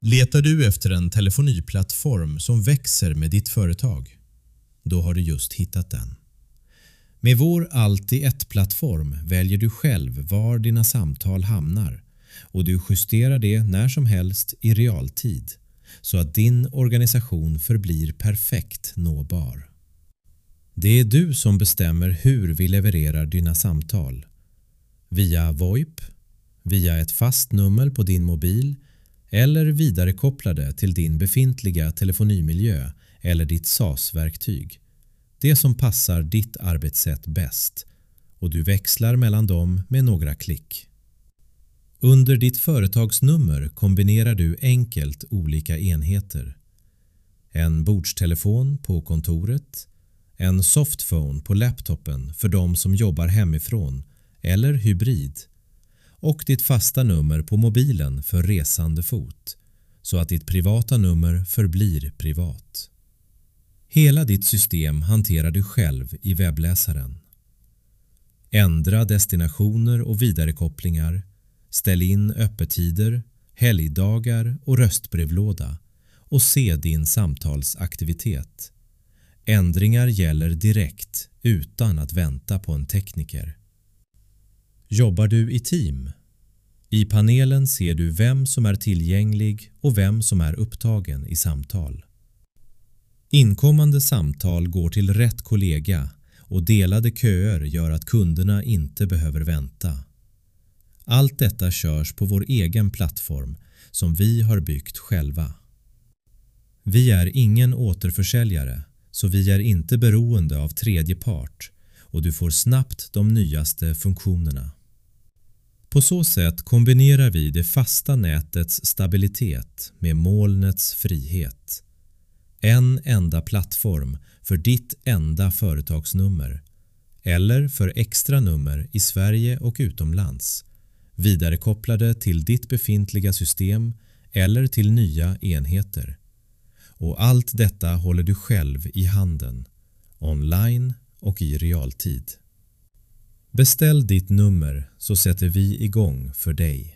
Letar du efter en telefoniplattform som växer med ditt företag? Då har du just hittat den. Med vår Allt i ett-plattform väljer du själv var dina samtal hamnar och du justerar det när som helst i realtid så att din organisation förblir perfekt nåbar. Det är du som bestämmer hur vi levererar dina samtal. Via VoIP, via ett fast nummer på din mobil eller vidarekopplade till din befintliga telefonimiljö eller ditt SAS-verktyg. Det som passar ditt arbetssätt bäst och du växlar mellan dem med några klick. Under ditt företagsnummer kombinerar du enkelt olika enheter. En bordstelefon på kontoret, en softphone på laptopen för de som jobbar hemifrån eller hybrid och ditt fasta nummer på mobilen för resande fot så att ditt privata nummer förblir privat. Hela ditt system hanterar du själv i webbläsaren. Ändra destinationer och vidarekopplingar, ställ in öppettider, helgdagar och röstbrevlåda och se din samtalsaktivitet. Ändringar gäller direkt utan att vänta på en tekniker. Jobbar du i team? I panelen ser du vem som är tillgänglig och vem som är upptagen i samtal. Inkommande samtal går till rätt kollega och delade köer gör att kunderna inte behöver vänta. Allt detta körs på vår egen plattform som vi har byggt själva. Vi är ingen återförsäljare så vi är inte beroende av tredje part och du får snabbt de nyaste funktionerna. På så sätt kombinerar vi det fasta nätets stabilitet med molnets frihet. En enda plattform för ditt enda företagsnummer eller för extra nummer i Sverige och utomlands, vidarekopplade till ditt befintliga system eller till nya enheter. Och allt detta håller du själv i handen, online och i realtid. Beställ ditt nummer så sätter vi igång för dig.